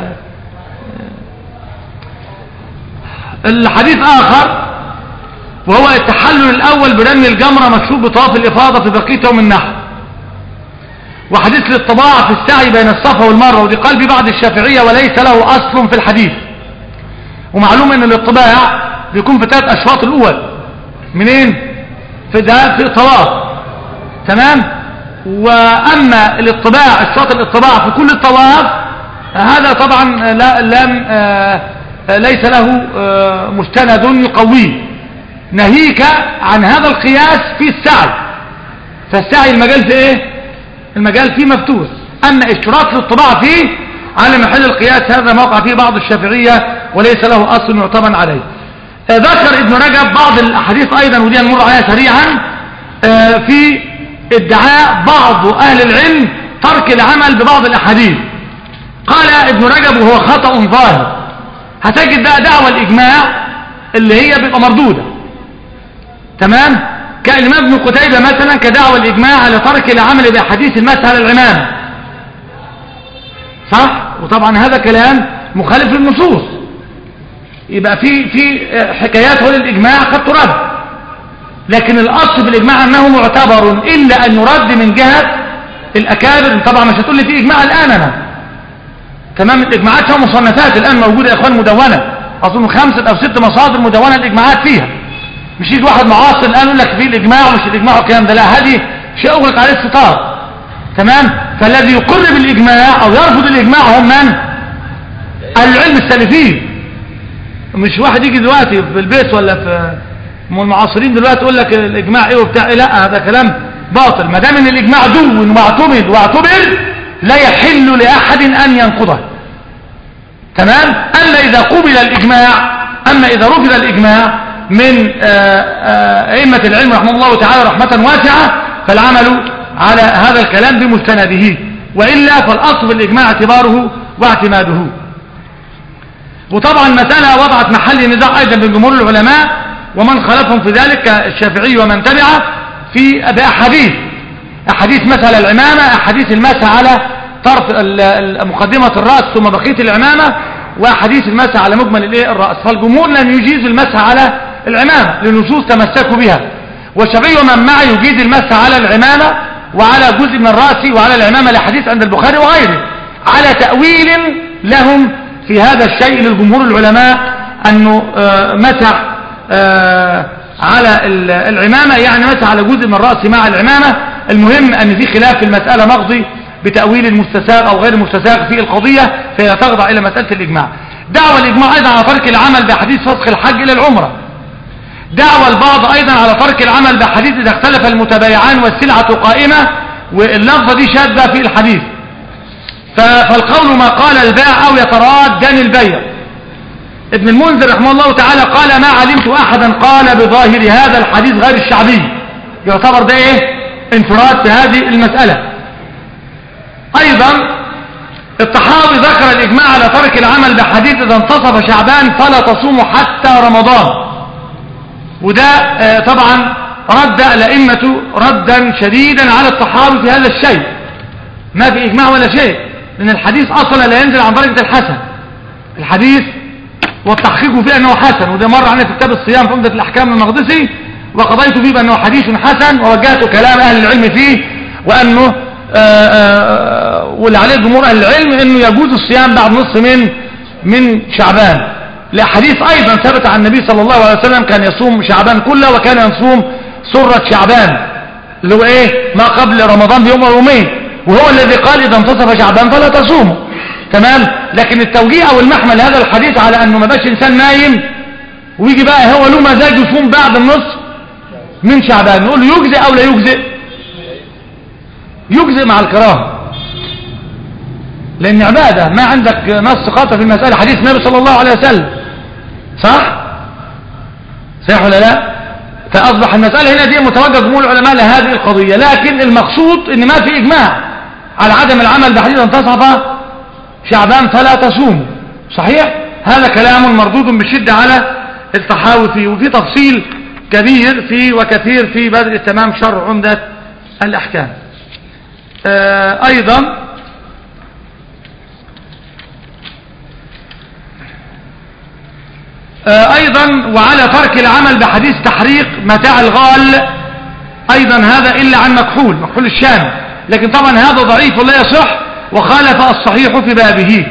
الحديث آخر وهو التحلل الأول برمي الجمرة مشروط بطواف الإفاضة في بقية يوم النحر، وحديث الاطباع في السعي بين الصفا والمروة، ودي قال ببعض الشافعية وليس له أصل في الحديث. ومعلوم ان الاطباع بيكون في ثلاث أشواط الأول منين؟ في ده في الطواف، تمام. وأما الاطباع الشواط الاطباع في كل الطواف هذا طبعا لا لم آه ليس له آه مستند يقويه، ناهيك عن هذا القياس في السعي. فالسعي المجال في ايه؟ المجال فيه مفتوح. اما اشتراط الاطباع فيه على محل القياس هذا موقع فيه بعض الشافعية وليس له اصل يعتمد عليه. آه ذكر ابن رجب بعض الاحاديث ايضا، ودي نمر عليها سريعا، آه في ادعاء بعض اهل العلم ترك العمل ببعض الاحاديث. قال ابن رجب وهو خطأ ظاهر، هتجد بقى دعوة الاجماع اللي هي بيبقى مردودة، تمام. كالإمام ابن قتيبة مثلا كدعوة الإجماع على ترك العمل بأحاديث المسح على العمامة، صح. وطبعا هذا كلام مخالف للنصوص، يبقى في في حكايات هو للإجماع قد ترد، لكن الأصل في الإجماع أنه معتبر إلا أن يرد من جهة الأكابر. طبعا مش هتقول لي في إجماع الآن أنا، تمام. الإجماعات فيها مصنفات الآن موجودة يا إخوان مدونة، أظن خمسة أو ست مصادر مدونة الإجماعات فيها. مش يجي واحد معاصر الآن يقول لك في الإجماع ومش الإجماع والكلام ده، لا، هذه شيء أغلق عليه الستار، تمام. فالذي يقر بالإجماع أو يرفض الإجماع هم من؟ العلم السلفيين. مش واحد يجي دلوقتي في البيت ولا في المعاصرين دلوقتي يقول لك الإجماع إيه وبتاع إيه، لا، هذا كلام باطل. ما دام إن الإجماع دون واعتمد واعتبر لا يحل لأحد أن ينقضه، تمام. أما إذا قبل الإجماع، أما إذا رفض الإجماع من أئمة العلم رحمه الله تعالى رحمة واسعة فالعمل على هذا الكلام بمستنده، وإلا فالأصل في الإجماع اعتباره واعتماده. وطبعا مسألة وضعت محل نزاع أيضا بين جمهور العلماء ومن خالفهم في ذلك الشافعي ومن تبعه في بأحاديث أحاديث مسح العمامة، أحاديث المسح على طرف مقدمة الرأس ثم بقية العمامة، وأحاديث المسح على مجمل الرأس. فالجمهور لم يجيز المسح على العمامة لنصوص تمسكوا بها، والشافعي ومن معه يجيز المسح على العمامة وعلى جزء من الرأس وعلى العمامة لحديث عند البخاري وغيره، على تأويل لهم في هذا الشيء للجمهور العلماء أنه مسح على العمامة، يعني مسح على جزء من الرأس مع العمامة. المهم أن في خلاف في المسألة مقضي بتأويل المستساغ أو غير المستساغ في القضية، فهي تخضع إلى مسألة الإجماع. دعوى الإجماع أيضا على ترك العمل بحديث فسخ الحج إلى العمرة. دعوى البعض أيضا على ترك العمل بحديث إذا اختلف المتبايعان والسلعة قائمة، واللفظة دي شاذة في الحديث. فالقول ما قال البائع أو يتراجن البيع. ابن المنذر رحمه الله تعالى قال ما علمت أحدا قال بظاهر هذا الحديث غير الشعبي، يعتبر ده إيه؟ انفراد في هذه المسألة. أيضا الطحاوي ذكر الإجماع على ترك العمل بحديث إذا انتصف شعبان فلا تصوموا حتى رمضان، وده آه طبعا رد الأئمة ردا شديدا على الطحاوي في هذا الشيء. ما في إجماع ولا شيء، لأن الحديث أصلا لا ينزل عن درجة الحسن. الحديث والتحقيق فيه أنه حسن، وده مر عنه في كتاب الصيام في عمدة الأحكام المقدسي، وقضيت فيه بأنه حديث حسن، ووجهت كلام أهل العلم فيه، وأنه آآ آآ واللي عليه جمهور أهل العلم أنه يجوز الصيام بعد نصف من من شعبان. لحديث أيضا ثبت عن النبي صلى الله عليه وسلم كان يصوم شعبان كله، وكان يصوم سرة شعبان اللي هو إيه ما قبل رمضان بيوم ويومين، وهو الذي قال إذا انتصف شعبان فلا تصوموا. تمام. لكن التوجيه أو المحمل هذا الحديث على أنه ما باش إنسان نايم ويجي بقى هو له مزاج يصوم بعد النصف من شعبان، نقول له يجزئ أو لا يجزئ؟ يجزئ مع الكراهة، لأن عبادة ما عندك نص قاطع في المسألة، حديث النبي صلى الله عليه وسلم، صح؟ صحيح ولا لا؟ فأصبح المسألة هنا دي متوجه جمهور العلماء لهذه القضية، لكن المقصود إن ما في إجماع على عدم العمل بحديث انتصف شعبان فلا تصوم. صحيح؟ هذا كلام مردود بشدة على الطحاوي فيه، وفي تفصيل كبير في وكثير في بدر التمام شرح عمدة الأحكام. آه أيضا آه أيضا وعلى ترك العمل بحديث تحريق متاع الغال أيضا هذا إلا عن مكحول مكحول الشام، لكن طبعا هذا ضعيف ولا يصح، وخالف الصحيح في بابه.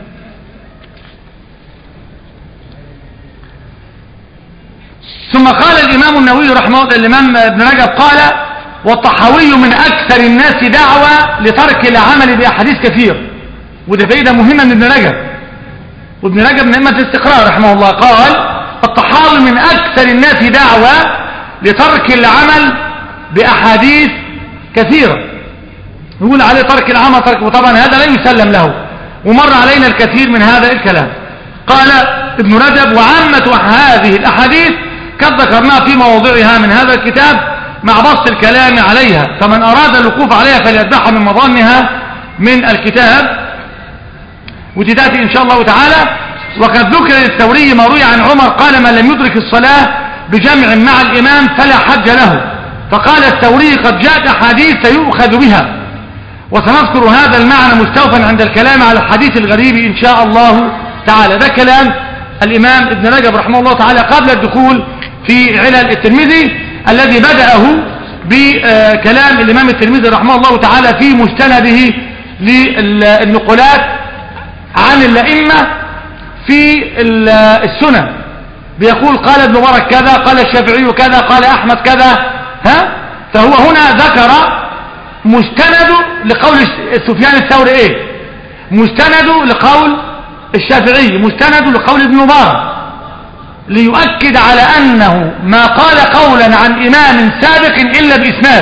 ثم قال الإمام النووي رحمه الله، الإمام ابن رجب قال والطحاوي من أكثر الناس دعوة لترك العمل بأحاديث كثير، وده فائدة مهمة من ابن رجب، وابن رجب من أئمة الاستقراء رحمه الله قال الطحاوي من أكثر الناس دعوة لترك العمل بأحاديث كثيرة، يقول عليه ترك العمل ترك، وطبعا هذا لا يسلم له، ومر علينا الكثير من هذا الكلام. قال ابن رجب وعامة هذه الأحاديث قد ذكرناها في مواضعها من هذا الكتاب مع بسط الكلام عليها، فمن أراد الوقوف عليها فليتبعها من مظانها من الكتاب، وتتأتي إن شاء الله تعالى. وقد ذكر الثوري ما روي عن عمر قال من لم يدرك الصلاة بجمع مع الإمام فلا حج له، فقال الثوري قد جاءت أحاديث يؤخذ بها، وسنذكر هذا المعنى مستوفا عند الكلام على الحديث الغريب إن شاء الله تعالى. ده كلام الإمام ابن رجب رحمه الله تعالى قبل الدخول في علل الترمذي الذي بدأه بكلام الإمام الترمذي رحمه الله تعالى في مستنده للنقلات عن الأئمة في السنن، بيقول قال ابن مبارك كذا، قال الشافعي كذا، قال أحمد كذا، ها؟ فهو هنا ذكر مستند لقول سفيان الثوري ايه، مستند لقول الشافعي، مستند لقول ابن مبارك، ليؤكد على أنه ما قال قولا عن إمام سابق إلا بإسناد،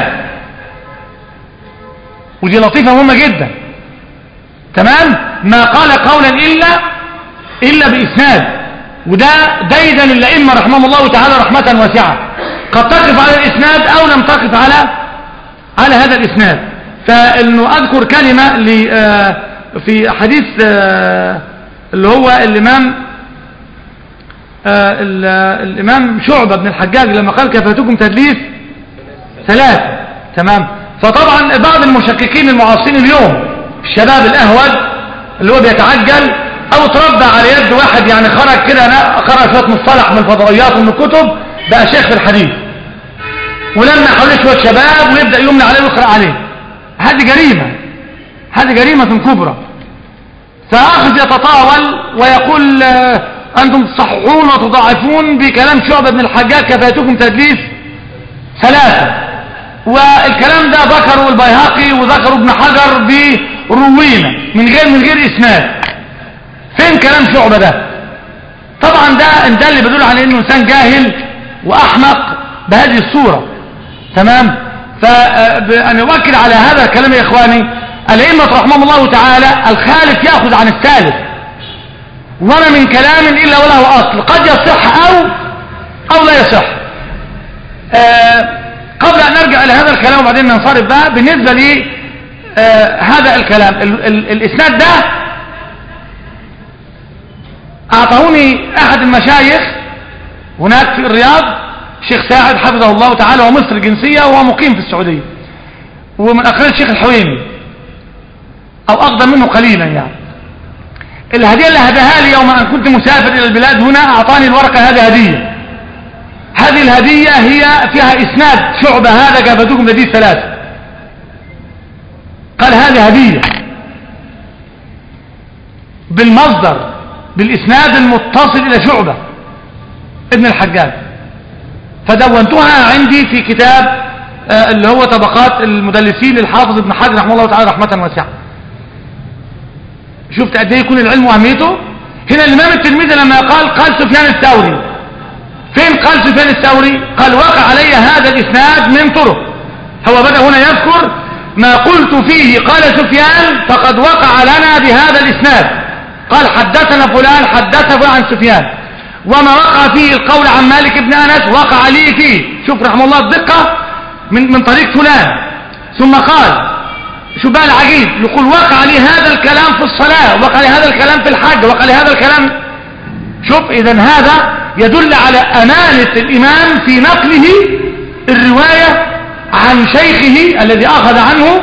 ودي لطيفة مهمة جدا. تمام. ما قال قولا إلا إلا بإسناد، وده ديدا للأئمة رحمهم الله تعالى رحمة واسعة، قد تقف على الإسناد أو لم تقف على على هذا الإسناد. فإنه أذكر كلمة في حديث اللي هو الإمام الإمام شعبة بن الحجاج لما قال كفاتكم تدليس ثلاث. تمام. فطبعا بعض المشككين المعاصرين اليوم الشباب الأهود اللي هو بيتعجل أو تربى على يد واحد يعني خرج كده قرأ شوية مصطلح من الفضائيات ومن الكتب بقى شيخ في الحديث، ولما حواليه شوية شباب ويبدأ يمنع عليه ويقرأ عليه، هذه جريمة، هذه جريمة كبرى. فأخذ يتطاول ويقول أنتم تصححون وتضاعفون بكلام شعبة بن الحجاج كفايتكم تدليس ثلاثة، والكلام ده ذكره البيهقي وذكره ابن حجر بروينة من غير من غير إسناد. فين كلام شعبة ده؟ طبعا ده ده اللي بيدل على انه انسان جاهل واحمق بهذه الصورة. تمام. فأنا أؤكد على هذا الكلام يا إخواني، الأئمة رحمهم الله تعالى الخالف يأخذ عن الثالث، وما من كلام إلا وله أصل، قد يصح أو أو لا يصح. آه قبل أن نرجع إلى هذا الكلام وبعدين ننصرف بقى، بالنسبة لي آه هذا الكلام ال ال الإسناد ده أعطوني أحد المشايخ هناك في الرياض، الشيخ ساعد حفظه الله تعالى، ومصر الجنسية وهو مقيم في السعودية، ومن أقران الشيخ الحويني أو أقدم منه قليلا يعني. الهدية اللي هداها لي يوم أن كنت مسافر إلى البلاد هنا، أعطاني الورقة هذه هدية. هذه الهدية هي فيها إسناد شعبة هذا كافتكم لدي ثلاثة، قال هذه هدية بالمصدر بالإسناد المتصل إلى شعبة ابن الحجاج، فدونتها عندي في كتاب آه اللي هو طبقات المدلسين للحافظ ابن حجر رحمه الله تعالى رحمة واسعة. شفت قد ايه يكون العلم واهميته. هنا الإمام الترمذي لما قال قال سفيان الثوري، فين قال سفيان الثوري؟ قال وقع علي هذا الإسناد من طرق. هو بدأ هنا يذكر ما قلت فيه قال سفيان فقد وقع لنا بهذا الإسناد، قال حدثنا فلان حدثه عن سفيان، وما وقع فيه القول عن مالك بن أنس وقع لي فيه، شوف رحمه الله الدقة، من من طريق فلان. ثم قال شو بقى العجيب، يقول وقع لي هذا الكلام في الصلاة، وقع لي هذا الكلام في الحج، وقع لي هذا الكلام. شوف إذن هذا يدل على أمانة الإمام في نقله الرواية عن شيخه الذي أخذ عنه،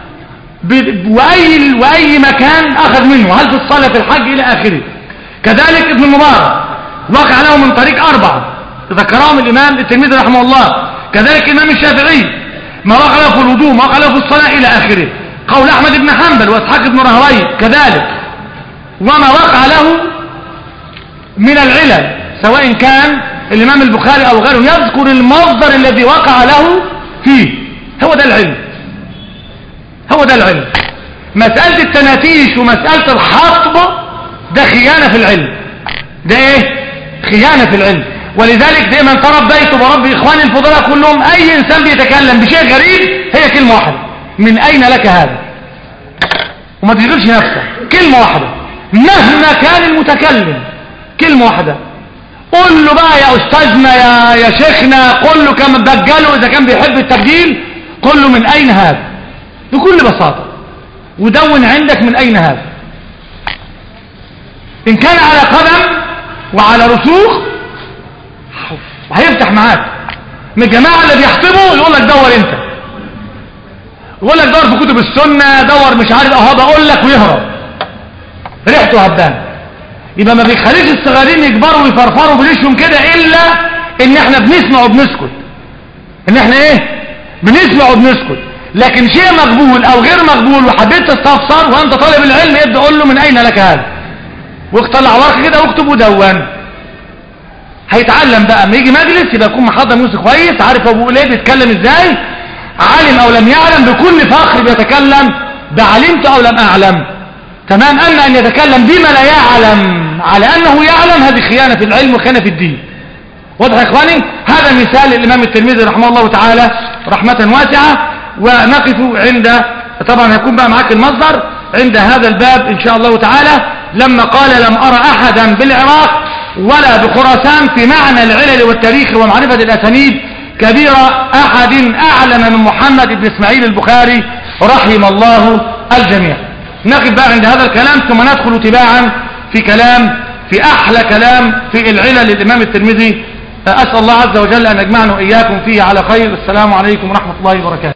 وأي, وأي مكان أخذ منه، هل في الصلاة في الحج إلى آخره. كذلك ابن المبارك وقع له من طريق أربعة ذكرهم الإمام الترمذي رحمه الله. كذلك الإمام الشافعي ما وقع له في الوضوء، ما وقع له في الصلاة إلى آخره. قول أحمد بن حنبل وإسحاق بن راهويه كذلك، وما وقع له من العلل، سواء كان الإمام البخاري أو غيره يذكر المصدر الذي وقع له فيه. هو ده العلم، هو ده العلم. مسألة التنافيش ومسألة الحطب ده خيانة في العلم، ده ايه؟ خيانة في العلم. ولذلك دائما تربيت بربي إخواني الفضلاء كلهم، أي إنسان بيتكلم بشيء غريب هي كلمة واحدة، من أين لك هذا؟ وما تشغلش نفسك، كلمة واحدة مهما كان المتكلم، كلمة واحدة. قل له بقى يا أستاذنا يا, يا شيخنا، قل له كم بجله إذا كان بيحب التبديل، قل له من أين هذا بكل بساطة، ودون عندك من أين هذا. إن كان على قدم وعلى رسوخ هيفتح معاك. من الجماعة اللي بيحطبوا يقول لك دور انت، يقول لك دور في كتب السنة، دور مش عارف اهو بقول لك، ويهرب ريحته هبان. يبقى ما بيخليش الصغيرين يكبروا ويفرفروا بليشهم كده الا ان احنا بنسمع وبنسكت، ان احنا ايه بنسمع وبنسكت. لكن شيء مقبول او غير مقبول وحبيت تستفسر وانت طالب العلم، ابدا قول له من اين لك هذا، واطلع ورقه كده واكتب ودون. هيتعلم بقى اما يجي مجلس يبقى يكون محضر نفسه كويس، عارف هو بيقول ايه، بيتكلم ازاي، عالم او لم يعلم بكل فخر بيتكلم بعلمت او لم اعلم. تمام. اما ان يتكلم بما لا يعلم على انه يعلم، هذه خيانه في العلم وخيانه في الدين. واضح يا اخواني؟ هذا مثال الامام الترمذي رحمه الله تعالى رحمه واسعه. ونقف عند، طبعا هيكون بقى معاك المصدر عند هذا الباب ان شاء الله تعالى، لما قال لم ارى احدا بالعراق ولا بخراسان في معنى العلل والتاريخ ومعرفة الأسانيد كبير أحد أعلم من محمد بن إسماعيل البخاري رحم الله الجميع. نقف بقى عند هذا الكلام، ثم ندخل تباعا في كلام، في أحلى كلام في العلل للإمام الترمذي. أسأل الله عز وجل أن يجمعنا وإياكم فيه على خير. السلام عليكم ورحمة الله وبركاته.